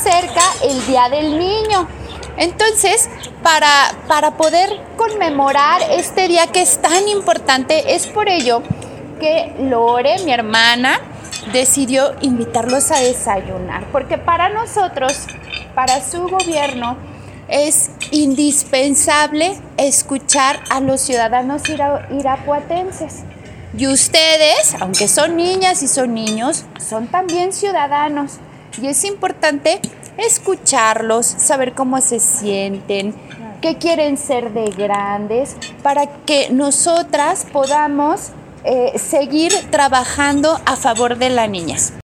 acerca el Día del Niño. Entonces, para poder conmemorar este día que es tan importante, es por ello que Lore, mi hermana, decidió invitarlos a desayunar, porque para nosotros, para su gobierno, es indispensable escuchar a los ciudadanos irapuatenses. Y ustedes, aunque son niñas y son niños, son también ciudadanos. Y es importante escucharlos, saber cómo se sienten, qué quieren ser de grandes, para que nosotras podamos seguir trabajando a favor de las niñas.